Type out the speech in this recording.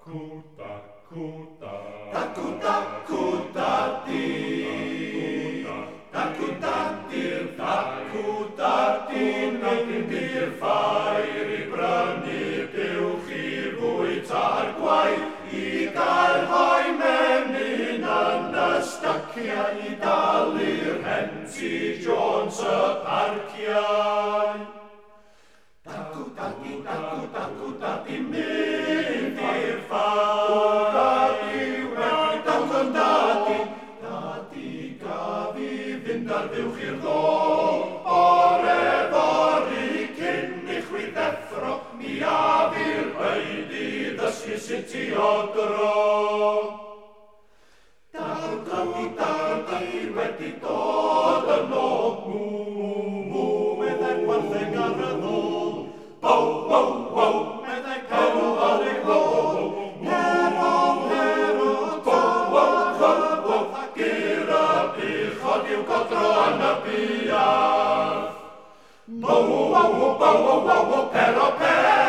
Di'r ffair I brynu buwch i'r fwyd a'r gwaith I gael hoi menyn yn y staciau I dalu'r Henty Jones y parciau. Dadu, mynd i'r ffair Dadu wedi dawgon dadu gaf I fynd ar fuwch i'r ddo Ore fori cyn I chwyddeffro Mi a fi'r oed I ddysgu sut I odro Dadu wedi dod yn ôl Meddai gwartheg ar y ddol Wow, meddai pero ar ei hôl Hero, cyfodd ac i'r y buchod i'w godro yn y buarth Pero,